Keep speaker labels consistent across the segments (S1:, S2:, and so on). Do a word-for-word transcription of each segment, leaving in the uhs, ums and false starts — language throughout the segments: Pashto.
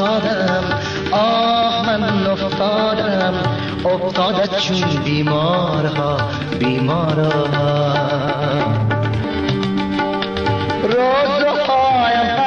S1: افتادم، آه من افتادم، افتادت چون بیمارها بیمارها. روزهایم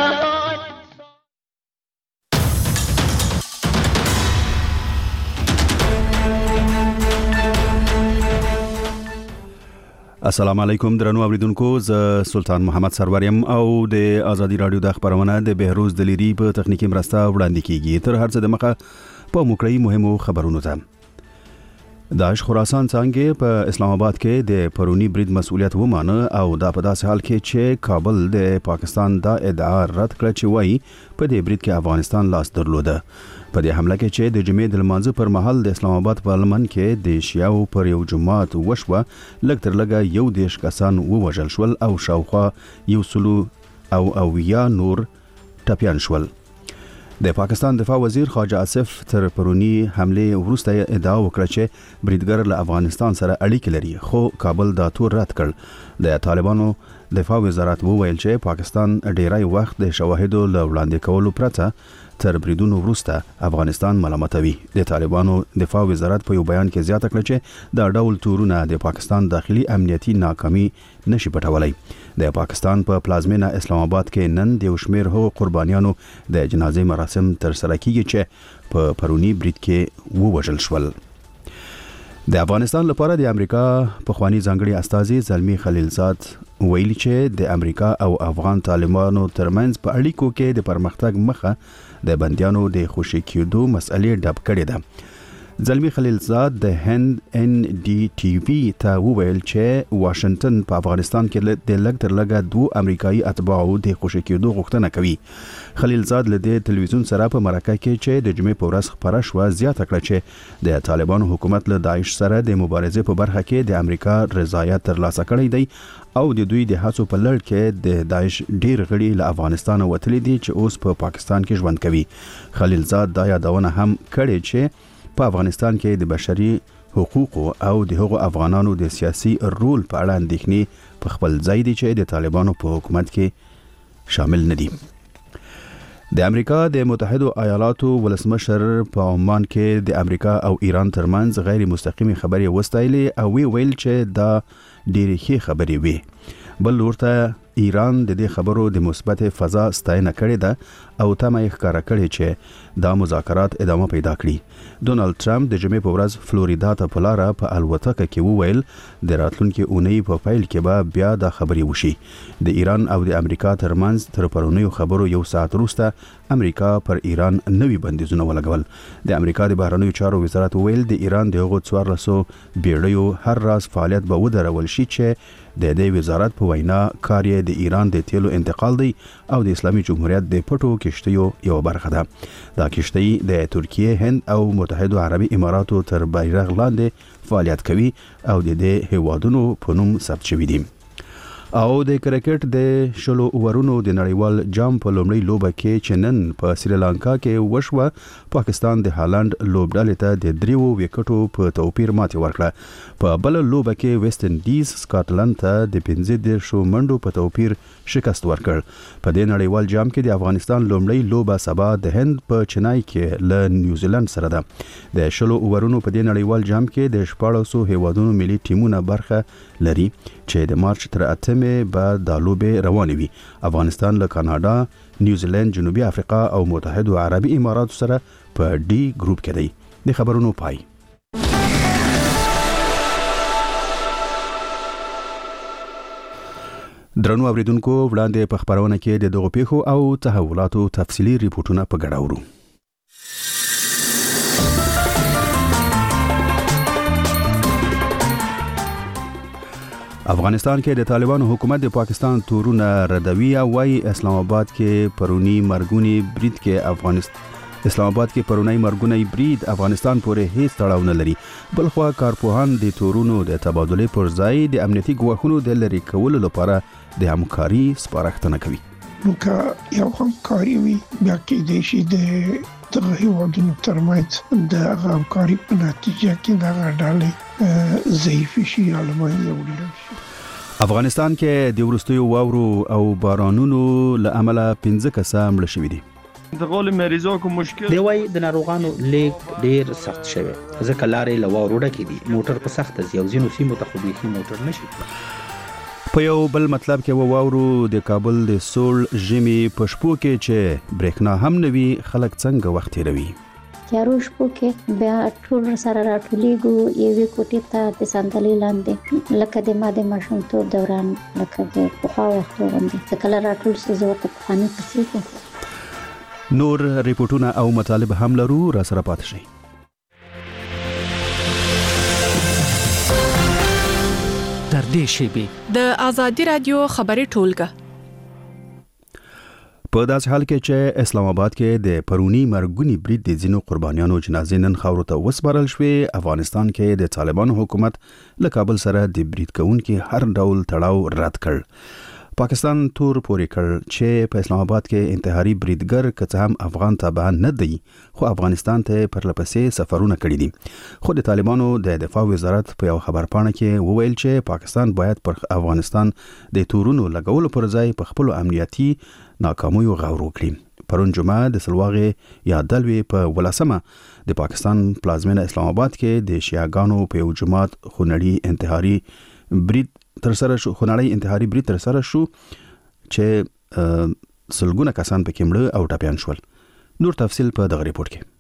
S2: السلام علیکم درنو اوریدونکو، ز سلطان محمد سروریم او د ازادي رادیو د خبرونه د بهروز دلیری په تخنیکی مرسته وړاندې کیږي. تر هر څه د مخه په موکړی مهمو خبرونو ته. داعش خراسان څنګه په اسلام آباد کې د پرونی برید مسؤلیت ومانه او دا په داسې حال کې چې کابل د پاکستان دا ادعا رد کړ چې وایي په دې برید کې افغانستان لاس درلوده. په دې حمله کې چې د جمعې د لمانځه پر مهال د اسلام آباد په لمن کې د شیعو پر یو جماعت وشوه، لږ تر لږه یو دیش کسان ووژل شول او شاوخوا یو سلو او اویا نور ټپیان شول. د پاکستان دفاع وزیر خواجه آصف تر پرونی حمله وروسته ادعا وکړه چې بریدګر له افغانستان سره اړیکې لري، خو کابل دا تور رد کړ. د طالبانو دفاع وزارت وویل چې پاکستان ډیری وخت د شواهدو له وړاندې کولو پرته تر بریدونو وروسته افغانستان ملامتوي. د طالبانو دفاع وزارت په یو بیان کې زیاته کړه چې دا ډول تورونه د پاکستان داخلي امنیتي ناکامي نشي پټولای. د پاکستان په پلازمینه اسلام آباد کې نن د شمیر هو قربانیانو د جنازې مراسم تر سره کیږي چې په پرونی برید کې ووژل شول. د افغانستان لپاره د امریکا پخوانی ځانګړي استازي زلمی خلیلزاد ویلي چې د امریکا او افغان طالبانو ترمنځ په اړیکو کې د پرمختګ مخه د بندیانو د خوشي کېدو مسئلې ډب کړې ده. زلمی خلیلزاد د هند ان ډي ټي وي ته وویل چې واشنگټن په افغانستان کې د لږ تر لږه دوه امریکایي اتباعو د خوشي کېدو غوښتنه کوي. خلیلزاد له د تلویزیون سره په مرکه کې چې د جمعې په ورځ خبره شوه زیاته کړه چې د طالبانو حکومت له داعش سره د مبارزې په برخه کې د امریکا رضایت ترلاسه کړی دی او د دوی د هڅو په لړ کې د داعش ډیر غړي له افغانستان وتلي دي چې اوس په پاکستان کې ژوند کوي. خلیلزاد دا یادونه هم کړې چې په افغانستان کې د بشري حقوقو او د هغو افغانانو د سیاسي رول په اړه اندېښنې په خپل ځای دي چې د طالبانو په حکومت کې شامل نه دي. د امریکا د متحده ایالاتو ولسمشر په عمان کې د امریکا او ایران ترمنځ غیر مستقیمي خبرې وستایلې او وی ویل چې دا ډېرې ښې خبرې وي. بل ورته ایران د دې خبرو د مثبت فضا ستاینه کړې ده او تمه یې ښکاره کړې چې دا مذاکرات ادامه پیدا کړي. ډونالد ټرمپ د جمعې په ورځ فلوریدا ته په لاره په الوتکه کې وویل د راتلونکي اونۍ په پیل کې به بیا دا خبرې وشي. د ایران او د امریکا ترمنځ تر پرونیو خبرو یو ساعت وروسته امریکا پر ایران نوي بندیزونه ولګول. د امریکا د بهرنیو چارو وزارت وویل د ایران د هغو څوارلسو بیړیو هر راز فعالیت به ودرول شي چې د دې وزارت په وینا کار یې د ایران د تیلو انتقال دی او د اسلامي جمهوریت د پټو کشتیو یو برخه ده. دا کشتۍ د ترکیه، هند او متحده عربي اماراتو تر بیرغ لاندې فعالیت کوي او د دې هیوادونو په نوم ثبت شوي دي. او د کرکټ د شلو اورونو د نړیوال جام په لومړۍ لوبه کې چې نن په سریلانکا کې وشوه، پاکستان د هالند لوبډلې ته د دریو وکټو په توپیر ماتې ورکړه. په بل لوبه کې ویسټ انډیز سکاټلند ته د پنځه دیرشو منډو په توپیر شکست ورکړ. په دې نړیوال جام کې د افغانستان لومړۍ لوبه سبا د هند په چنای کې له نیوزیلند سره ده. د شلو اورونو په دې نړیوال جام کې د شپاړسو هیوادونو ملي ټیمونه برخه لري چې د مارچ تر اتمې به دا لوبې روانې وي. افغانستان له کاناډا، نیوزیلند، جنوبي افریقا او متحده عربي اماراتو سره په ډي ګروپ کې دی. د خبرونو پای. درنو اوریدونکو، وړاندې په خبرونه کې د دغو پیښو او تحولاتو تفصیلي ریپورتونه په ګډه اورو. افغانستان کې د طالبانو حکومت د پاکستان تورونه ردوي او وايي اسلام آباد کې پرونی مرګونی برید کې افغانستان اسلام آباد کې پرونی مرګونی برید افغانستان پورې هیڅ تړاو نه لري. بلخوا کارپوهان د تورونو د تبادله پر ځای د امنیتي ګواښونو د لري کولو لپاره د همکاري سپارښتنه کوي.
S3: نو که یو همکاري وي بیا کې د شي د دغه هیوادونو ترمنځ د همکاري په نتیجه کې دغه ډلې ضعیف شي یا له منځه وړل شي.
S2: افغانستان کې د وروستیو واورو او بارانونو له امله پنځه کسان مړه شوي دي.
S4: د غول مریضو کو مشکل
S5: دی وای د ناروغانو لیک ډیر سخت شوی ځکه لارې لوا روډه کې دي موټر په سخت ځي او ځینو سیمو ته خو بيخي موټر نشي.
S2: په یو بل مطلب کې وواورو د کابل د سول ژمي په شپو کې چې برېښنا هم نوي خلک څنګه وخت تیروي.
S6: تیارو شپو کې بیا ټول سره راټولېږو یوې کوټې ته د صندلۍ لاندې لکه د ما د ماشومتوب دوران لکه د پخوا وختو غوندې چې کله راټول سي زه ورته پخواني کیسې کوم.
S2: نور ریپورتونه او مطالب هم لرو، را سره پاتې شئ.
S7: تر دې شیبې
S8: د آزادي رادیو خبري ټولګه
S2: په داسې حال کې چې اسلام آباد کې د پرونی مرګونی برید د ځینو قربانیانو جنازې نن خاورو ته وسپارل شوې. افغانستان کې د طالبانو حکومت له کابل سره د برید کوونکو هر ډول تړاو رد کړ. پاکستان تور پورې کړ چې په اسلام آباد کې انتحاري بریدګر که هم افغان تابع نه دی خو افغانستان ته پرلپسې سفرونه کړي دي. خو د طالبانو د دفاع وزارت په یو خبرپاڼه کې وویل چې پاکستان باید پر افغانستان د تورونو لګولو پر ځای په خپل امنیتي ناکامیو غور وکړي. پرون جمعه د سلواغې یا دلوي په ولسمه د پاکستان پلازمینه اسلام آباد کې د شیعاګانو په یو جماعت خونړي انتحاري برید تر سره شو خونړی انتحاري برید تر سره شو چې سلګونه کسان پکې مړه او ټپيان شول. نور تفصيل په دغه ریپورت کې.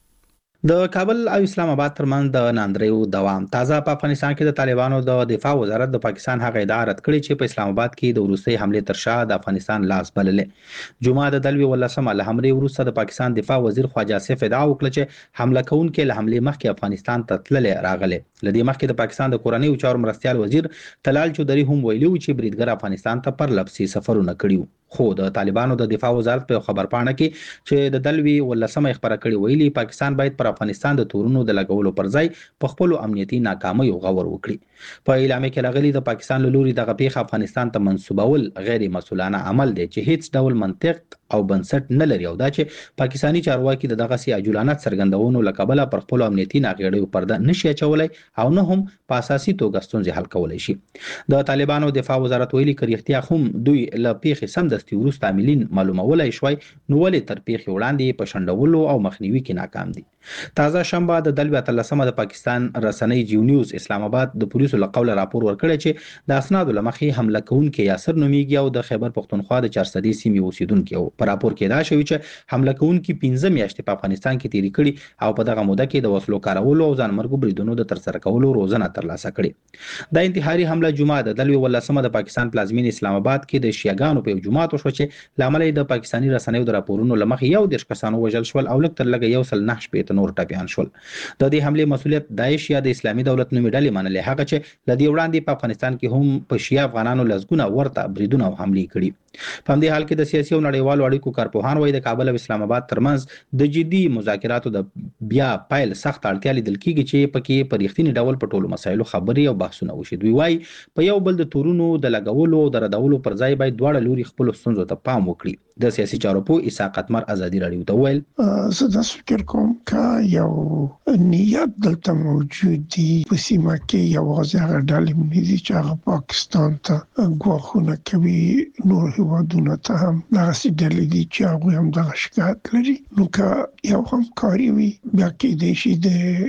S5: د کابل او اسلام آباد ترمنځ د ناندریو دوام تازه په افغانستان کې د طالبانو د دفاع وزارت د پاکستان هغه ادعا رد کړې چې په اسلام آباد کې د وروستي حمله تر شا د افغانستان لاس بللې. جمعه د دلوي ولسمه له حمله وروسته د پاکستان دفاع وزیر خواجه آصف ادعا وکړه چې حمله کوونکي له حمله مخکې افغانستان ته تللې راغلي. لدې مخکې د پاکستان د کورنۍ چارو مرستيال وزیر طلال چودري هم ویلي و چې بریدګر افغانستان ته پر لپسي سفرونه کړي. خو د طالبانو د دفاع وزارت په خبرپاڼه کې چې د دلوي ولسمه خبره کړې ویلي پاکستان باید پر افغانستان د تورونو د لګولو پر ځای په خپل امنیتي ناکامۍ غور وکړي. په اعلان کې راغلي د پاکستان له لوري دغه پیښه افغانستان ته منسوبول غیر مسؤلانه عمل دی چې هیڅ ډول منطق او بنسټ نه لري او دا چې پاکستانی چارواکي د دغه سي عجولانه څرګندونو لکبله پر خپل امنیتي ناغېړیو پرده نشي اچولای او نه هم په اساسي توګه ستونزې حل کولای شي. د طالبانو دفاع وزارت ویلي کریختیا هم دوی له پیښې سمدستي وروسته عاملین معلومولای شوي نو ولې تر پیښې وړاندې په شنډولو او مخنیوي کې ناکام دي. تازه شنبه د دلوي اتلسمه د پاکستان رسنۍ جیو نیوز اسلام آباد د پولیسو له قوله راپور ورکړی چې د اسنادو لمخې حمله کوونکي یاسر نومیږي او د خیبر پختونخوا د چارسدي سیمې اوسیدونکي او په راپور کې دا شوی چې حمله کوونکي پنځه میاشتې په افغانستان کې تیری کړي او په دغه موده کې د وسلو کارولو او ځانمرګو بریدونو د ترسره کولو روزنه ترلاسه کړي. د انتحاري حمله جمعه د دلوي ولسمه د پاکستان پلازمین اسلام آباد کې د شیعاګانو په جماعت وشو چې لامل د پاکستانی رسنیو د راپورونو لمخې یو د کسانو وژل شول او لکه تر لګ یو سل نه شپې نور ټپيان شول. د دې حمله مسؤلیت داعش یا د اسلامي دولت نومي ډلې منلې هغه چې لدی وړاندې په افغانستان کې هم په شیعه افغانانو لزګونه ورته بریدونه او حمله کړي. په همدې حال کې د سیاسي او نړیوالو اړیکو کارپوهان وایي د کابل او اسلام آباد ترمنځ د جدي مذاکراتو د بیا پایل سخت اړتیا لیدل کیږي چې پکې په ریښتینی ډول په ټولو مسایلو خبري او بحثونه وشي. دوی وایي په یو بل د تورونو د لګولو او د ردولو پر ځای باید دواړه لوري خپل ستونزو ته پام وکړي. د سیاسي چارو په اسحاق قتمر ازادي رادیو ته ویل
S3: زه د فکر کوم چې یو نیت دلته موجود دی په سیمه کې یو غزا ډالې مې چې هغه پاکستان ته غوښنه کوي نور هیوادونو ته هم دغه ډلې دي چې هغه هم دغه شکایت لري نو که یو همکاري وي بیا کې د شي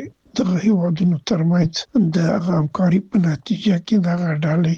S3: د دغه هیوادونو ترمنځ د همکاري په نتیجه کې دغه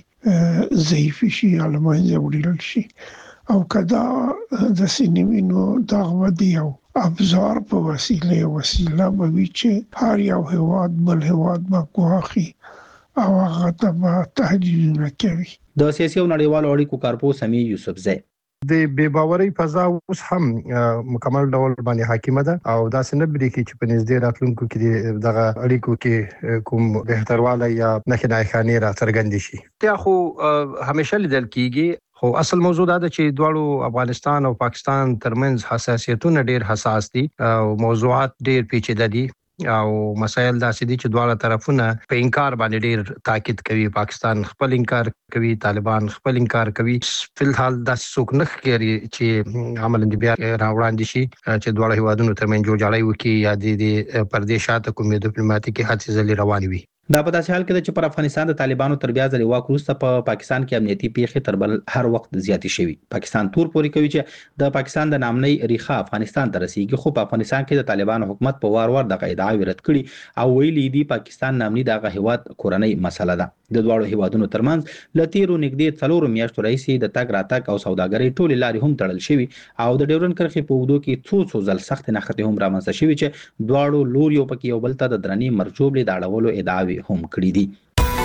S3: ډالې ضعیف شي علمانه وړل شي او کدا د سینمینو دغه دی او ابزار په وسیله وسیله به وی چې هر یو هواد بل هواد ما کوخي او هغه ته تهدیدونه کوي.
S5: د سیاسي او نړیوالو اړیکو کارپو سمي یوسفزی
S9: د بې باورۍ فضا اوس هم مکمل ډول باندې حاکمه ده او دا څنګه بری کې چې په نږدې راتلونکو کې دغه اړیکو کې کوم بهترواله یا نه خنای را څرګند شي.
S10: ته خو همیشه لیدل کیږي خو اصل موضوع دا ده چې دواړو افغانستان او پاکستان ترمنځ حساسیتونه ډېر حساس دي او موضوعات ډېر پیچیده دي او مسایل داسې دي چې دواړه طرفونه په انکار باندې ډېر تاکید کوي. پاکستان خپل انکار کوي، طالبان خپل انکار کوي. فلحال داسې څوک نه ښکاري چې عملاً بیا راوړاندې شي چې دواړه هیوادونو ترمنځ جوړجاړی وکړي یا د پردې شاته کومې ډیپلوماټیکي هڅې ځلې روانې وي.
S5: دا په داسې حال کې چې پر افغانستان د طالبانو تر بیا ځلې واک وروسته په پا پاکستان کې امنیتي پیښې تر بل هر وخت زیاتې شوي. پاکستان تور پوري کوي چې د پاکستان د نامنۍ ریخه افغانستان ته رسیږي، خو په افغانستان کې د طالبانو حکومت په وار وار د ادعاوې رد کړي او ویلي دي پاکستان نامنۍ دغه هیواد کورنۍ مسله ده. د دواړو هیوادونو ترمنځ له تیرو نږدې څلورو میاشتو راهیسې د تګ راتګ او سوداګرۍ ټولې لارې هم تړل شوي او د ډیورنډ کرښې په اوږدو کې څو څو ځل سختې نښتې هم رامنځته شوي چې دواړو لوریو پکې یو بل ته د درنې مرجوبلې د اړولو ادعاوې هم کړي دي.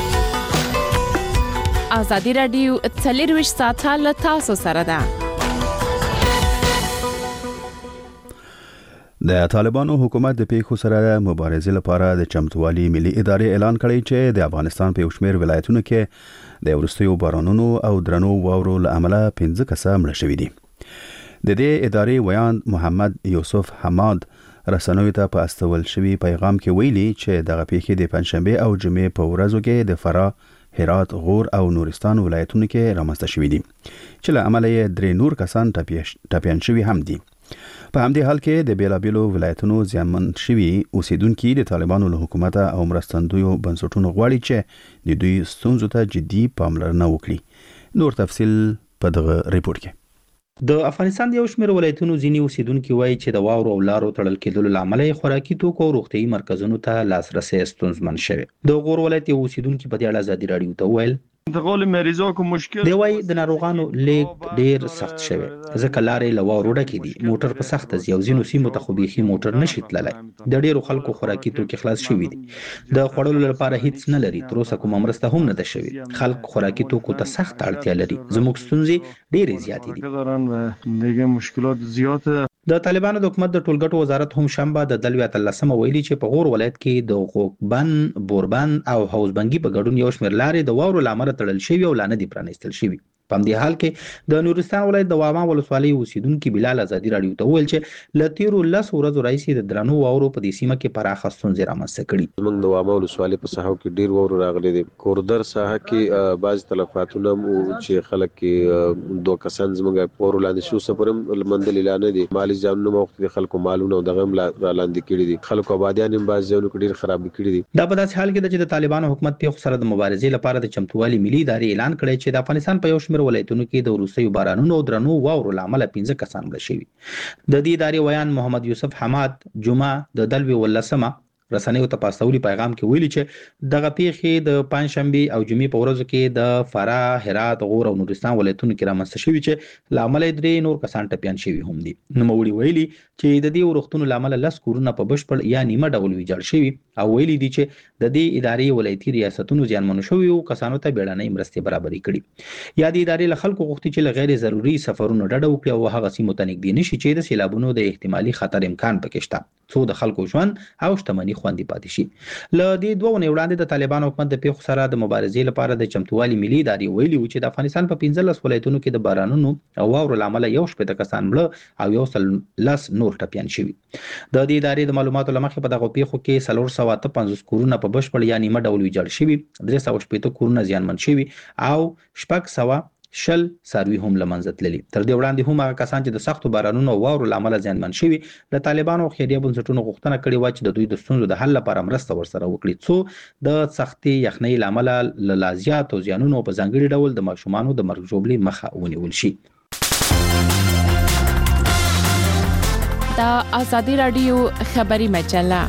S8: ازادي راډیو څلرویشت ساعته له تاسو سره ده.
S2: د طالبانو حکومت د پیښو سره مبارزې لپاره د چمتووالي ملي ادارې اعلان کړی چې د افغانستان په یو شمېر ولایتونو کې د وروستیو بارانونو او درنو واورو له امله پنځه کسه مړه شوي دي. د دې ادارې ویان محمد یوسف حماد رسنیو ته په استول شوي پیغام کې ویلي چې دغه پیښې د پنځشنبه او جمعې په ورځو کې د فراه، هرات، غور او نورستان ولایتونو کې رامنځته شوي دي چې له امله یې درې نور کسان ټپیان شوي هم دي. په همدې حال کې د بیلابیلو ولایتونو زیانمن شوي اوسیدونکي د طالبانو له حکومت او مرستندویو بنسټونو غواړي چې د دوی ستونزو ته جدي پاملرنه وکړي. نور تفصیل په دغه ریپورت کې.
S5: د افغانستان د یو شمېر ولایتونو ځینې اوسیدونکي وایي چې د واورو او لارو تړل کېدلو له امله یې خوراکي توکو او روغتیايي مرکزونو ته لاسرسی ستونزمن شوی. د غور ولایت یو اوسیدونکي په دې اړه ازادي راډیو ته وویل
S4: انتقال مریضا کو مشکل
S5: دی وای د ناروغانو لیک ډیر سخت شوی، ځکه لارې له واورو ډکې دي، موټر په سخت ځي او ځینو سیمو ته خو بیخي موټر نشي تللی. د ډیرو خلکو خوراکي توکي خلاص شوي دي، د خوړلو لپاره هیڅ نه لري، تر اوسه کومه مرسته هم نه ده شوې. خلک خوراکي توکو ته سخت اړتیا لري. زموږ ستونزې ډیرې زیاتې
S4: دي. دیگه مشکلات زیاته.
S5: د طالبانو د حکومت د ټولګټو وزارت هم شنبه د دلوي اتلسمه ویلي چې په غور ولایت کې د غوکبن، بوربن او حوزبنګي په ګډون یو شمېر لارې د واورو له امله تړل شوي او لا نه دي پرانیستل شوي. په همدې حال کې د نورستان ولایت د واما ولسوالۍ اوسیدونکي بلال ازادي راډیو ته وویل چې له تیرو لس ورځو راهیسې د درنو واورو په دې سیمه کې پراخه ستونزې رامنځته کړي.
S11: موږ د واما ولسوالۍ په ساحو کې ډیر واورو راغلي دي. کوردر ساحه کې بعض تلفاتونه چې خلک کې دوه کسان زموږ واورو لاندې شو سپرم لمندل اعلان دي، مالی ځانونه وخت خلکو مالونه او دغه را لاندې کړي دي. خلکو آبادیان هم بعض ځایونو کې ډیر خراب کړي دي.
S5: دا په داسې حال کې چې د طالبانو حکومت په سره د مبارزې لپاره د چمتووالي ملي ادارې اعلان کړی چې د افغانستان په یو شمېر ولایتونو کې د وروستیو بارانونو او درنو واورو له امله پنځه کسان مړه شوي. د دې ادارې ویان محمد یوسف حماد جمعه د دلوي ولسمه رسنیو ته په استولي پیغام کې ویلي چې دغه پیښې د پنځشنبه او جمعې په ورځو کې د فراه، هرات، غور او نورستان ولایتونو کې رامنځته شوي چې له امله درې نور کسان ټپیان شوي هم دي. نوموړي ویلي چې د دې ورښتونو له امله لس کورونه په بشپړ یا نیمه ډول ویجاړ شوي او ویلي دي چې د دې ادارې ولایتي ریاستونو زیانمنو شویو کسانو ته بیړنۍ مرستې برابرې کړي. یا د ادارې له خلکو غوښتي چې له غیر ضروري سفرونو ډډه وکړي او هغه سیمو ته نږدې نشي چې د سیلابونو د احتمالي خطر امکان پکې شته، څو د خلکو ژوند او شتمني خوندي پاتې شي. له دې دوه ونې وړاندې د طالبانو حکومت د پیښو سره د مبارزې لپاره د چمتووالي ملي ادارې ویلي و چې د افغانستان په پنځلس ولایتونو کې د بارانونو او واورو له امله یو شپېته کسان مړه او یو سل لس نور ټپیان شوي. د دې ادارې د معلوماتو له مخې په دغه پیښو کې څلور سوه اته پنځوس کورونه په بشپړ یا نیمه ډول ویجاړ شوي، درې سوه شپېته کورونه زیانمن شوي او شپږ سوه شل څاروي هم له منځه تللي. تر دې وړاندې هم هغه کسان چې د سختو بارانونو او واورو له امله زیانمن شوي د طالبانو او خیریه بنسټونو غوښتنه کړې وه چې د دوی د ستونزو د حل لپاره مرسته ورسره وکړي، څو د سختې یخنۍ له امله له لا زیاتو زیانونو په ځانګړي ډول د ماشومانو د مرګ ژوبلې مخه ونیول شي.
S8: دا ازادي راډیو خبري مجله.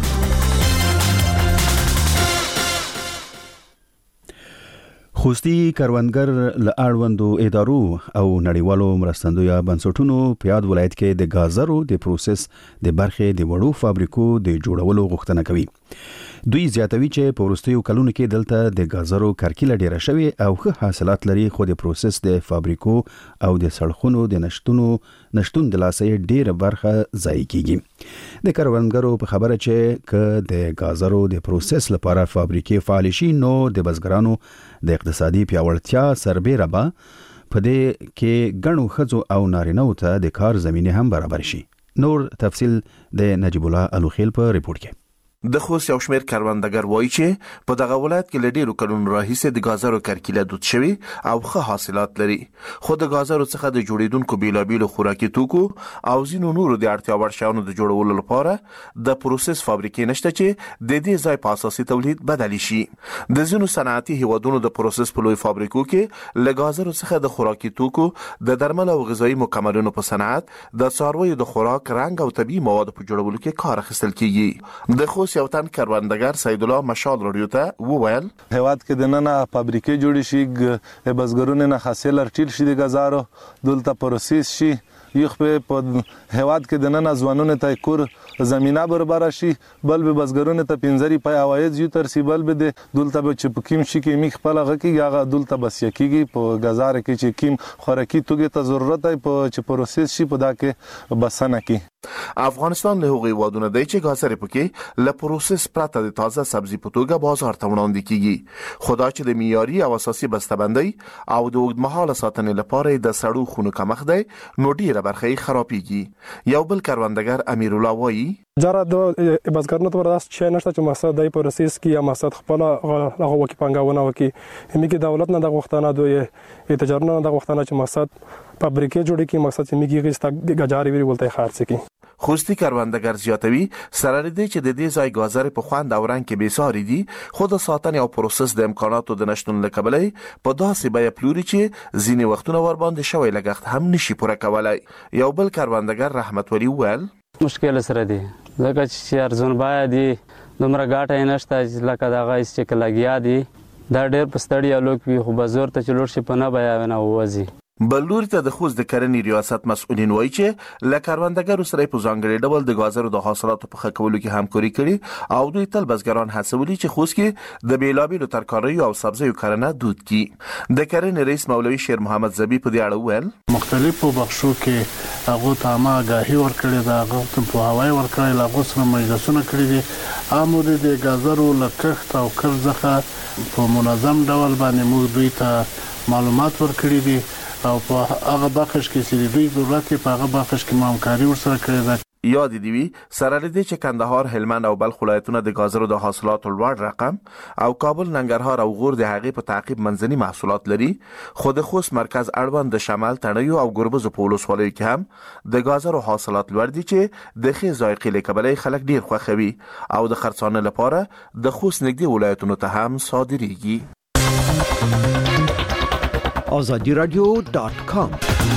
S2: خوستي کروندګر له اړوندو ادارو او نړیوالو مرستندویه بنسټونو په یاد ولایت کې د ګازرو د پروسس د برخې د وړو فابریکو د جوړولو غوښتنه کوي. دوی زیاتوي چې په وروستیو کلونو کې دلته د ګازرو کرکیله ډیره شوې او ښه حاصلات لري، خو د پروسس د فابریکو او د سړکونو د نشټونو نشټون د لاسه ډیره برخه ضایع کیږي. د کروندګرو په خبره چې که د ګازرو د پروسس لپاره فابریکې فعال شي نو د بزګرانو د اقتصادي پیاوړتیا سربېره به په دې کې ګڼو ښځو او نارینه‌و ته د کار زمینه هم برابر شي. نور تفصیل د نجیب الله الوخیل په ریپورت کې.
S12: د خوست یو شمېر کروندګر وایي چې په دغه ولایت کې له ډېرو کلونو راهیسې د ګازرو کرکیله دود شوي او ښه حاصلات لري، خو د ګازرو څخه د جوړېدونکو بېلابېلو خوراکي توکو او ځینو نورو د اړتیا وړ شیانو د جوړولو لپاره د پروسس فابریکې نشته چې د دې ځای په اساسي تولید بدلی شي. د ځینو صنعتي هیوادونو د پروسس په لوی فابریکو کې له ګازرو څخه د خوراکي توکو، د درمل او غذایي مکملونو په صنعت، د څارویو د خوراک، رنګ او طبي موادو په جوړولو کې کار اخیستل کیږي. د خوست یو تن کروندګر سید الله مشال رادیو ته وویل
S13: هیواد کې د نن فابریکې جوړې شي، بزګرونو نه حاصل ارټیل شي، د ګازارو دلته پروسس شي، یو په هیواد کې د نن ځوانونو ته کور زمينه برابر شي، بل به بزګرونو ته پنځري پای عواید یو تر سی بل به د دلته به چې پکیم شي کې میخ په لغه کې هغه دلته بس یکیږي په غزار کې چې کیم خوراکي توګه ته ضرورت دی په چې پروسس شي په دا کې بسنه کې.
S12: افغانستان له هغوی وادونه دی چې ګازرې پکې له پروسس پرته د تازه سبزي په توګه بازار ته وړاندې کیږي، خو دا چې د معیاري او اساسي بسته‌بندۍ او د اوږدمهاله ساتنې لپاره د سړو خونو کمښت دی نو ډیره برخه یې خرابېږي. یو بل کروندګر امیر الله وایي
S14: جره د بزګرانو ته ورس چې نشته چې مقصد دی پروسس کې یا مقصد خپل هغه وکی پنګاونه وکي همګي دولت نه د غوښتنه دوی تجارت نه د غوښتنه چې مقصد فابریکې جوړې کی مقصد چې میږي غستا غجاري وی ولته خارڅ کی.
S12: خوستی کروندګر زیاتوي سره لري چې د دې ځای ګازرې په خوند او رنګ کې بیساري دي، خو د ساتنې او پروسس د امکاناتو د نشټون له کبله په داسې بیه پلوري چې ځینې وختونه ور باندې شوی لګښت هم نشي پوره کولای. یو بل کروندګر رحمت ولی وویل
S15: مشکل سره دي ځکه چې ارزون باید دي دومره ګاټه نشته چې لکه دغه چې لګیا دي دا ډېر په ستړیا لوک وي، خو بازار ته چلور شي په نه بیا نه وځي.
S12: بلور ته د خوست د کرنې ریاست مسؤلین وایي چې له کروندګرو سره په ځانګړي ډول د ګازرو د حاصلاتو په ښه کولو کې همکاري کړي او دوی تل بزګران هڅولي چې خوست کې د بیلابیلو ترکاریو او سبزیو کرنه دود کړي. د کرنې رئیس مولوي شیر محمد زبی په دې اړه وویل
S16: مختلفو بخشو کې هغه ته ما آگاهي ورکړې ده، هغه ته په هوای ورکړې، هغه سره مجلسونه کړي دي، امر د ګازرو لکښت او کرزخه په منظم ډول باندې موږ دوی ته معلومات ورکړي دي او په هغه بخش کې چې دوی ضرورت په هغه بخش کې همکاري ورسره کړې ده.
S12: یاد دی وی سره لدی چې کندهار، هلمند او بلخ ولایتونه د ګازرو د حاصلاتو لوړ رقم او کابل، ننګرهار او غور د هغې په تعقیب منځني محصولات لري، خو د خوست مرکز اړوند د شمال، تڼیو او ګربز په ولسوالیو کې هم د ګازرو حاصلات لوړ دي چې د ښې ذایقې له کبله خلک ډیر خوښوي او د خرڅانه لپاره د خوست نږدې ولایتونو ته هم صادریږي.
S17: آزادی رادیو ډاټ کام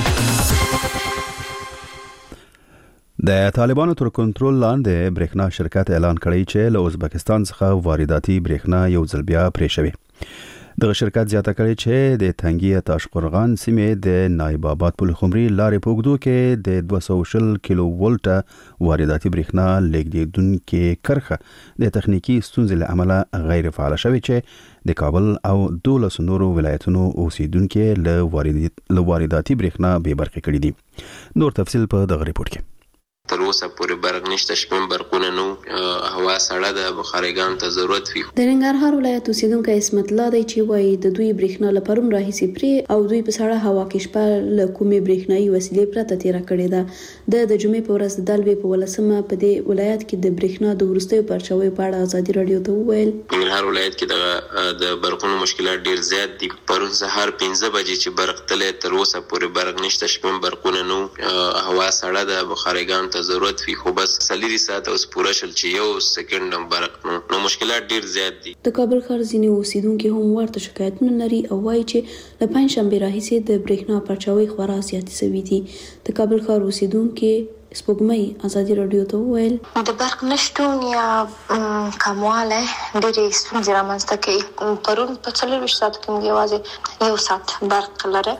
S2: د طالبانو تر کنټرول لاندې برېښنا شرکت اعلان کړی چې له ازبکستان څخه وارداتي برېښنا یو ځل بیا پرې شوی. دغه شرکت زیاته کړی چې د تنګي تاشقرغان سیمې د نایب آباد پل خمري لارې په اوږدو کې د دوه سوه شل کیلو ولټه وارداتي برېښنا لیږدونکې کرښه د تخنیکی ستونزې له امله غیر فعال شوې چې د کابل او دولس نورو ولایتونو اوسیدونکو له وارداتي برېښنا بې برخې کړي دي. نور تفصیل په دغه ریپورت کې.
S18: تر اوسه پورې برق نشته، شپږ برقونه نو هوا سړه ده، بخارګانو ته ضرورت وي.
S19: د ننګرهار ولایت اوسیدونکو اسمت الله دی چې وایي د دوی برېښنا له پرون راهیسې پرې او دوی په سړه هوا کې شپه له کومې برېښنایي وسیلې پرته تېره کړې ده. د د جمعې په ورځ د دلوې په ولسمه په دې ولایت کې د برېښنا د وروستیو پرچاویو په اړه ازادي راډیو ته وویل
S18: ننګرهار ولایت کې د برقونو مشکلات ډیر زیات دي. پرون سهار پنځه بجې چې برق تللی، تر اوسه پورې برق نشته، شپږ برقونه نو هوا سړه ده، بخارګانو ته ضرورت وي، خو بس څلوري ساعت اوس پوره شل چې یو سکند هم برق نو نو مشکلات ډیر زیات دي.
S19: د کابل ښار ځینې اوسیدونکي هم ورته شکایتونه لري او وایي چې له پنجشنبې راهیسې د برېښنا پرچاوۍ خورا زیاتې شوي دي. د کابل ښار اوسیدونکي سپوږمۍ ازادي راډیو ته وویل
S20: د برق نشتون یا کموالی ډېرې ستونزې رامنځته کوي. پرون په څلورویشت ساعتو کې موږ یوازې یو ساعت برق لره.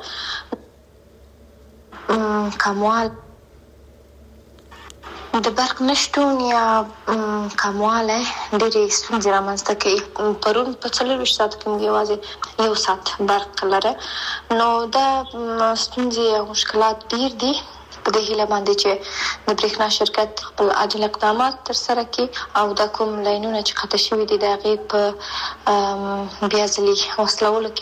S20: کموال د برق نشتون یا کموالی ډېرې ستونزې رامنځته کوي. پرون په څلورویشت ساعتو کې موږ یوازې یو ساعت برق لره. نو دا ستونزې او مشکلات ډېر دي په دې هیله باندې چې د برېښنا شرکت خپل عاجل اقدامات تر سره کړي او د کوم لاینونه چې قطع شوي دي د هغې په بیا ځلي وصلولو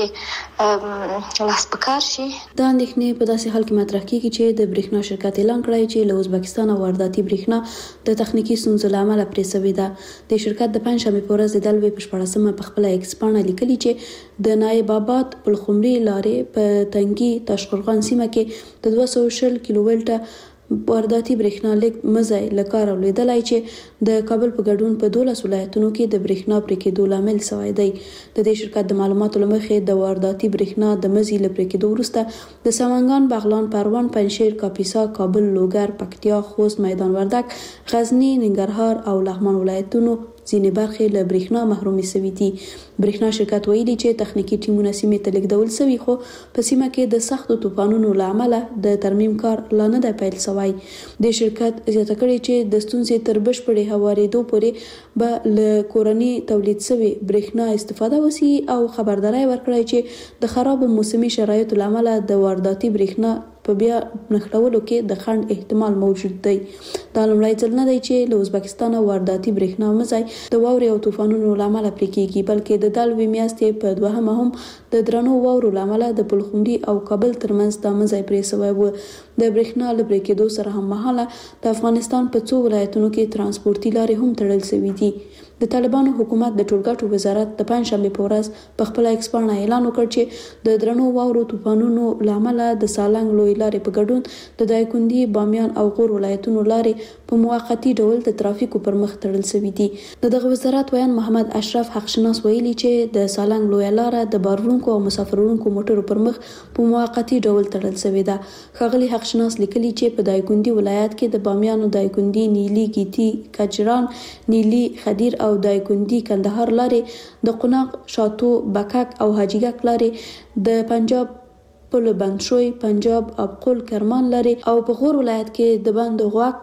S20: کې لاس په کار شي.
S19: دا اندېښنې په داسې حال کې مطرح کېږي چې د برېښنا شرکت اعلان کړی چې له ازبکستان وارداتي برېښنا د تخنیکي ستونزو له امله پرې سوې ده. د شرکت د پنجشنبې په ورځ د دلوي په شپاړسمه په خپله ایکس پاڼه لیکلي چې د نایب آباد پلخمري لارې په تنګي تاشقرغان سیمه کې د دوه سوه شل کیلو ولټه وارداتي برېښنا لیږد مزی له کاره لوېدلی چې د کابل په ګډون په دولس ولایتونو کې د برېښنا پرې کېدو لامل سوی دی. د دې شرکت د معلوماتو له مخې د وارداتي برېښنا د مزي له پرې کېدو وروسته د سمنګان، بغلان، پروان، پنجشیر، کاپیسا، کابل، لوګر، پکتیا، خوست، میدان وردګ، غزني، ننګرهار او لغمان ولایتونو ځینې برخې له برېښنا محرومې سوي دي. برېښنا شرکت ویلي چې تخنیکي ټیمونه سیمې ته لیږدول سوي خو په سیمه کې د سختو طوفانونو له امله د ترمیم کار لا نه دی پیل سوی. د شرکت زیاته کړې چې د ستونزې تر بشپړې هوارېدو پورې به له کورني تولید سوي برېښنا استفاده وسي او خبرداری ورکړی چې د خرابو موسمي شرایطو له امله د وارداتي برېښنا په بیا نښلولو کې د خنډ احتمال موجود دی. دا لومړی ځل نه دی چې له ازبکستانه وارداتي برېښنا مزی د واورې او طوفانونو له امله پرې کېږي، بلکې د دلوي میاشتې په دوهمه هم د درنو واورو له امله د پلخمري او کابل ترمنځ دا مزی پرې سوی و. د برېښنا له پرې کېدو سره هم مهاله د افغانستان په څو ولایتونو کې ترانسپورتي لارې هم تړل سوي دي. د طالبانو حکومت د ټولګټو وزارت د پنجشنبې په ورځ په خپله ایکس پاڼه اعلان وکړ چې د درنو واورو طوفانونو له امله د سالنګ لوی لارې په ګډون د دایکنډي، بامیان او غور ولایتونو لارې په موقتي ډول د ترافیکو پر مخ تړل سوي دي. د دغه وزارت ویان محمد اشرف حقشناس ویلي چې د سالنګ لویه لاره د بار وړونکو او مسافر وړونکو موټرو پر مخ په موقتي ډول تړل سوې ده. ښاغلي حقشناس لیکلي چې په دایکنډي ولایت کې د بامیانو، دایکنډي، نیلي، ګیتي، کجران، نیلي، خدیر او دایکنډي کندهار لارې، د قوناق، شاتو، بکک او حاجیګک لارې، د پنجاب پل بندشوی، پنجاب ابقل کرمان لارې او په غور ولایت کې د بند غوک،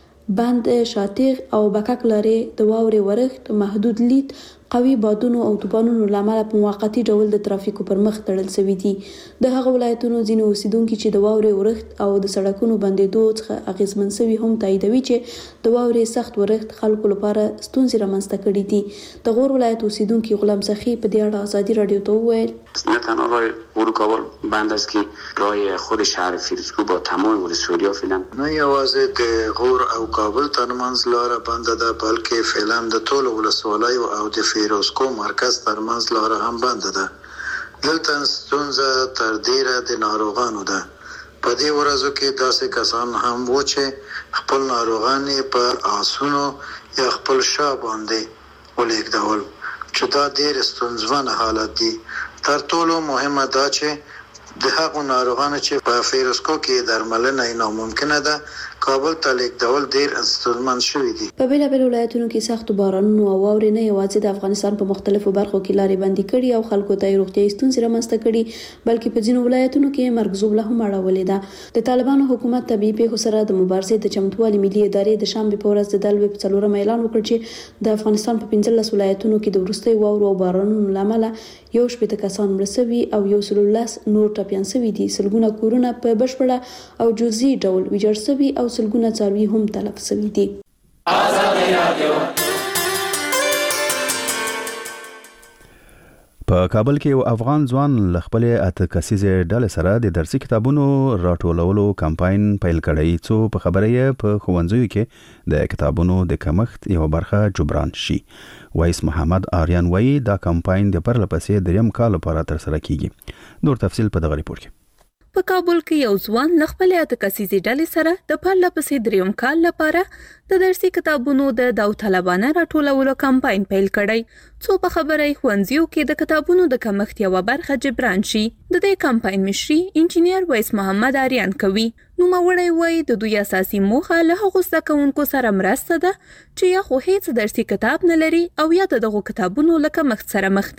S19: بند شاتیغ او بکک لارې د واورې ورښت، محدود لید، قوي بادونو او طوفانونو له امله په موقتي ډول د ترافیکو پر مخ تړل سوي دي. د هغه ولایتونو ځینې اوسیدونکي چې د واورې ورښت او د سړکونو بندېدو څخه اغېزمن سوي هم تاییدوي چې د واورې سخت ورښت خلکو لپاره ستونزې رامنځته کړي دي. د غور ولایت اوسیدونکي غلام سخی په دې اړه ازادي راډیو ته وویل:
S21: نه تنها راه ورود کابل بند است که راه خود شهر فیروزکوه با تمام ولسوالی‌ها فعلا
S22: نه یوازې د غور او کابل ترمنځ لاره بند ده، بلکې فعلا د ټولو ولسوالیو او د فیروزکوه مرکز ترمنځ لاره هم بند ده. دلته ستونزه تر ډیره د ناروغانو ده. په دې ورځو کې داسې کسان هم وو چې خپل ناروغان په آسونو یا خپل شا باندې ولېږدول، چې دا ډېر ستونزمن حالت دی. تر ټولو مهمه دا چې د هغو ناروغانو چې په فیروزکوه کې درملنه یې ناممکنه ده کابل ته لیږدول ډېر ستونزمن شوي دي.
S19: په بېلابېلو ولایتونو کې سختو بارانونو او واورې نه یوازې د افغانستان په مختلفو برخو کې لارې بندي کړي او خلکو ته یې روغتیایي ستونزې رامنځته کړي، بلکې په ځینو ولایتونو کې مرګ ژوبله هم اړولې ده. د طالبانو حکومت طبیعي پیښو سره د مبارزې د چمتووالي ملي ادارې د شنبې په ورځ د دلوي په څلورم اعلان وکړ چې د افغانستان په پنځلس ولایتونو کې د وروستیو واورو او بارانونو له امله یو شپېته کسان مړه سوي او یو سل لس نور ټپیان سوي دي. سلګونه کورونه په بشپړه او جزئي ډول ویجاړ سوي او سلګونه څاروي هم تلف سوي دي.
S2: په کابل کې یو افغان ځوان له خپلې اته کسیزې ډلې سره د درسي کتابونو راټولولو کمپاین پیل کړی څو په خبره یې په ښوونځیو کې د کتابونو د کمښت یو برخه جبران شي. وایس محمد آریان وایي دا کمپاین د پرله پسې دریم کال لپاره ترسره کیږي. نور تفصیل په دغه ریپورت کې.
S23: په کابل کې یو ځوان له خپلې اته کسیزې ډلې سره د پرله پسې دریم کال لپاره د درسي کتابونو د داوطلبانه راټولولو کمپاین پیل کړی څو په خبره یې ښوونځیو کې د کتابونو د کمښت یوه برخه جبران شي. د دې کمپاین مشري انجینیر وایس محمد آریان کوي. نوموړی وایي د دوی اساسي موخه له هغو زده کوونکو سره مرسته ده چې یا خو هیڅ درسي کتاب نه لري او یا د دغو کتابونو له کمښت سره مخ دي.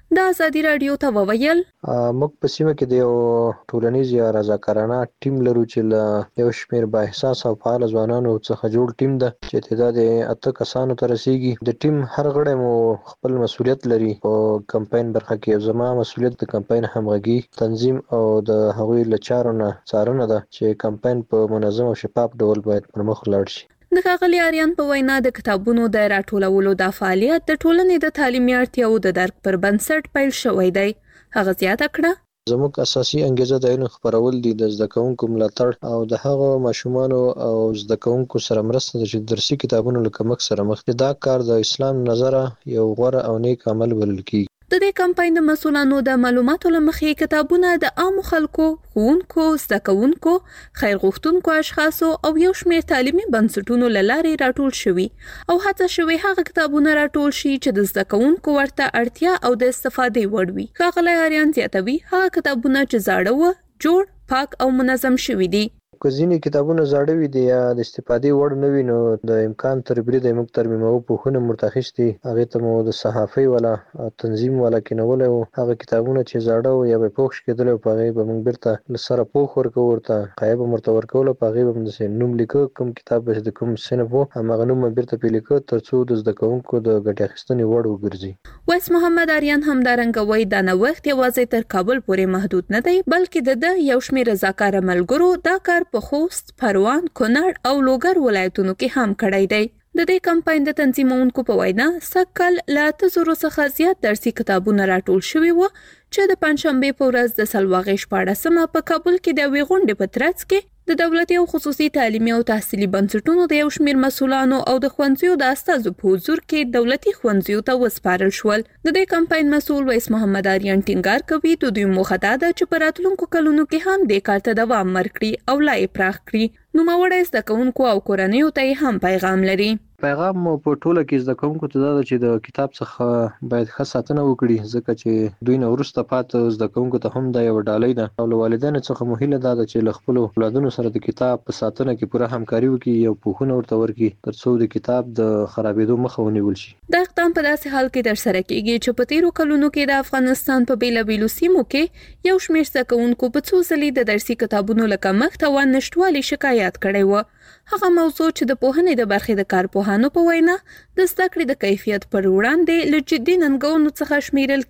S23: د ازادي رادیو ته وویل
S1: موږ په سیمه کې د یو ټولنیز یا رضاکارانه ټیم لرو چې له یو شمېر با احساس او فعال ځوانانو څخه جوړ ټیم ده چې تعداد اته کسانو ته رسیږي. د ټیم هر غړی مو خپل مسولیت لري په کمپاین برخه کې. زما مسولیت د کمپاین همغږي، تنظیم او د هغوی له چارو نه څارنه ده چې کمپاین په منظم او شفاف ډول باید پرمخ ولاړ شي.
S23: د ښاغلي آریان په وینا د کتابونو د راټولولو د فعالیت د ټولنې د تعلیمي اړتیاو د درک پر بنسټ پیل شوی دی. هغه زیاته کړه
S1: زموږ اساسي انګیزه د علم خپرول دي، د زده کوونکو ملاتړ او د هغو ماشومانو او زده کوونکو سره مرسته ده چې درسي کتابونو له کمښت سره مخ دي. دا کار د اسلام نظره یو غوره او نیک عمل بلل کیږي.
S23: د دې کمپاین د مسؤلانو د معلوماتو له مخې کتابونه د عامو خلکو، ښوونکو، زده کوونکو، خیر غوښتونکو اشخاصو او یو شمېر تعلیمي بنسټونو له لارې راټول شوي او هڅه شوې هغه کتابونه راټول شي چې د زده کوونکو ورته اړتیا او د استفادې وړ وي. ښاغلی آریان زیاتوي هغه کتابونه چې زاړه وو، جوړ، پاک او منظم شوي دي.
S1: که ځینې کتابونه زاړه وي دي یا د استفادې وړ نه وي، نو د امکان تر بریده موږ ترمیموو پوښونه مو ورته اخیستي. هغې ته مو د صحافۍ والا تنظیم والا کینولی وو. هغه کتابونه چې زاړه وو یا به پوښ کېدلی وو، په هغې به موږ بیرته له سره پوښ ورکوو، ورته قایه به مو ورته ورکوله. په هغې به مو داسې نوم لیکه، کوم کتاب به د کوم صنف وو، هماغه نوم به بیرته پرې لیکه تر څو د زده کوونکو د ګټې اخیستنې وړ وګرځي.
S23: ویس محمد آریان همدارنګه وایي دا نوښت یوازې تر کابل پورې محدود نه دی، بلکې د ده یو شمېر رضاکاره ملګرو دا کار په خوست، پروان، کونړ او لوګر ولایتونو کې هم کړی دی. د دې کمپاین د تنظیمونکو په وینا سکل لا تزورو څخه زیات درسي کتابونه راټول شوي وو چې د پنځشنبه په ورځ د سلواغې شپاړسمه په کابل کې د یوې غونډې په ترڅ کې د دولتي او خصوصي تعلیمي او تحصیلي بنسټونو د یو شمېر مسؤلانو او د ښوونځیو د استازو په حضور کې دولتي ښوونځیو ته وسپارل شول. د دې کمپاین مسؤل ویس محمد آریان ټینګار کوي د دوی موخه دا ده چې په راتلونکو کلونو کې هم دې کار ته دوام ورکړي او لا یې پراخ کړي. نوموړی زده کوونکو او کورنیو ته هم پیغام لري.
S1: پیغام مو په ټوله کې زده کوونکو ته دا ده چې د کتاب څخه باید ښه ساتنه وکړي، ځکه چې دوی نه وروسته پاتې زده کوونکو ته هم دا یو ډالۍ ده. او له والدینو څخه مو هیله دا ده چې له خپلو اولادونو سره د کتاب په ساتنه کې پوره همکاري وکړي او پوښونه ورته ورکړي تر څو د کتاب د خرابېدو مخه ونیول شي.
S23: دا اقدام په داسې حال کې ترسره کیږي چې په تیرو کلونو کې د افغانستان په بیلابیلو سیمو کې یو شمېر زده کوونکو په څو ځلې د درسي کتابونو له کمښت او نشټوالي شکایت کړی و. هغه موضوع چې د پوهنې د برخې د کارپوهانو په وینا د زده کړې د کیفیت پر وړاندې له جدي ننګونو څخه شمیرل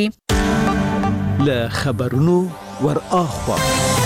S23: کېږي.
S17: له خبرونو ور اخوا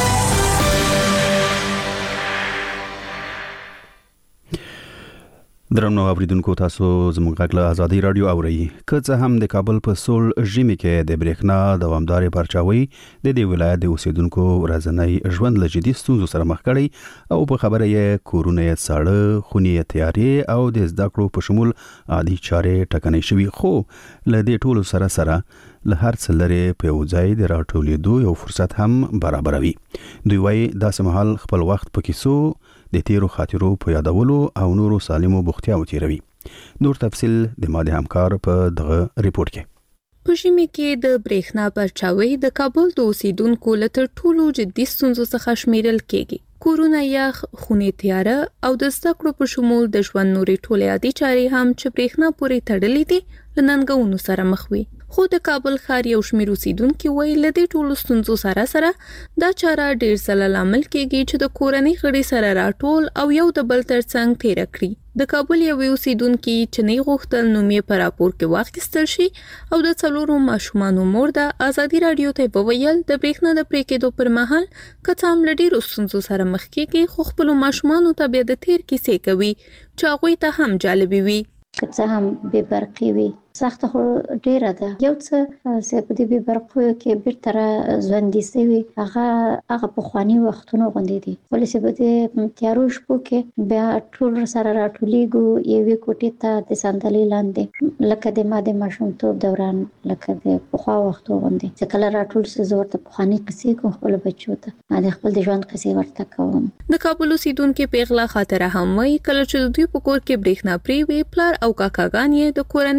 S2: درنو اوریدونکو، تاسو زموږ غږ له ازادي رادیو اورئ. که څه هم د کابل په سول ژمي کې د برېښنا دوامدارې پرچاوي د دې ولایت د اوسیدونکو ورځنی ژوند له جدي ستونزو سره مخ کړي او په خبره یې کورونه یې ساړه، خونې یې تیارې او د زده کړو په شمول عادي چارې ټکنۍ شوي. خو له دې ټولو سره سره له هر څه لرې په یو ځای د راټولېدو یو فرصت هم برابروي. دوی وایي داسې مهال خپل وخت په کیسو، د تیرو خاطرو په یادولو او نورو سالمو بوختیاو تیروي. نور تفصیل د ماده همکار په دغه ریپورت کې.
S23: په ژمي کې د برېښنا پرچاوي د کابل د اوسیدونکو له تر ټولو جدي ستونزو څخه شمیرل کېږي. کورونه یخ، خونې تیاره او د زده کړو په شمول د ژوند نورې ټولې عادي چارې هم چې برېښنا پورې تړلې دي له ننګونو سره مخ وي. خو د کابل ښار یو شمېر اوسیدونکي وایي له دې ټولو ستونزو سره سره دا چاره ډېر ځله لامل کېږي چې د کورنۍ غړي سره راټول او یو د بل ترڅنګ تیره کړي. د کابل یوې اوسیدونکي چې نه غوښتل نوم یې په راپور کې واخیستل شي او د څلورو ماشومانو مور د ازادي رادیو ته وویل د برېښنا د پرې کېدو پر مهال که څه هم له ډېرو ستونزو سره مخ کېږي، خو خپلو ماشومانو ته بیا د تیر کیسې کوي چې هغوی ته هم جالبې وي.
S6: که څه هم بې برقي وي، سخته خو ډیره ده. یو څه چې په دې بې برقیو کې بیرته را ژوندي سوي هغه هغه پخواني وختونو غوندې دي، ولې چې په دې تیارو شپو کې بیا ټول سره راټولېږو یوې کوټې ته د صندلۍ لاندې، لکه د ما د ماشومتوب دوران، لکه د پخوا وختو غوندې چې کله راټول سي زه ورته پخواني قصې کوم خپلو بچو ته، د خپل د ژوند قصې ورته کوم.
S23: د کابل اوسیدونکي پیغله خاطره هم وایي کله چې دوی په کور کې برېښنا پرې وي، پلار او کاکاګان یې د کورنۍ له نورو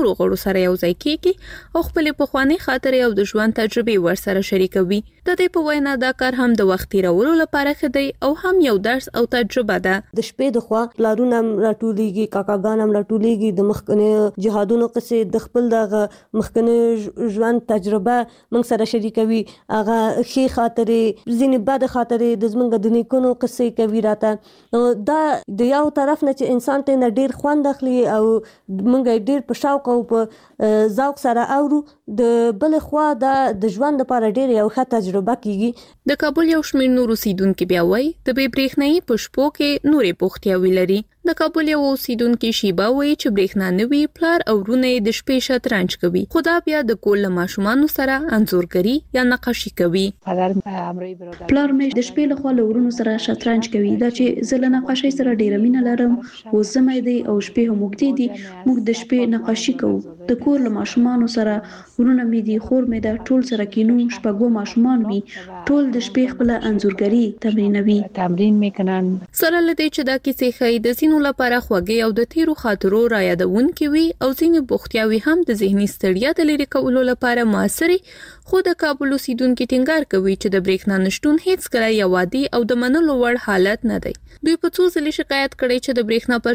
S23: نورو غړو سره یو ځای کیږي او خپل پخوانی خاطرې او د ژوند تجربې ورسره شریکوي. د دې په وینا دا کار هم د وخت تیرولو لپاره خدای او هم یو درس او تجربه ده.
S3: د شپې د خوا پلارونه راټولېږي، کاکاګان هم راټولېږي، د مخکنی جهادونو قصې د خپل د مخکنی ژوند تجربه موږ سره شریکوي. هغه ښې خاطرې، ځینې بد خاطرې، د زمونږ د نیکونو قصې کوي راته. دا د یو طرف نه چې انسان ته نه ډیر خوند اخلي او موږ ډیر په شوق او په ذوق سره اورو، د بل خوا د ژوند لپاره ډیر یو ښه تجربه کیږي.
S23: د کابل یو شمېر نور اوسیدونکو بیا وایي د بې برېښنایي په شپو کې نورې بوختیاوې لري. د کابل یو اوسیدونکو شیبا وایي چې برېښنا نه وي، پلار او ورونه د شپې شطرنج کوي، خو دا بیا د کور له ماشومانو سره انځورګري یا نقاشي کوي.
S7: پلار مې د شپې له خوا له ورونو سره شطرنج کوي. دا چې زه له نقاشۍ سره ډیره مینه لرم، او زمای دی او شپې هم وګړي دي، موږ د شپې نقاشي کوو. د کور له ماشومانو سره، ورونه مې دي، خور مې دا ټول سره کینو، شپږو ماشومان وي، ټول د شپې خپل انځورګري تمرینوي تمرین میکنن.
S23: سره لدې چې دا کیسې خې د زینو لپاره خوږې او د تیرو خاطرو را یادونکې وي او ځینې بوختیاوي هم د ذهني ستړیا د لرې کولو لپاره موثري. خو د کابل اوسیدونکو ټینګار کوي چې د برېښنا نشټون هیڅ کله یو عادي او د منلو وړ حالت نه دی. دوی په څو ځلې شکایت کړي چې د برېښنا پر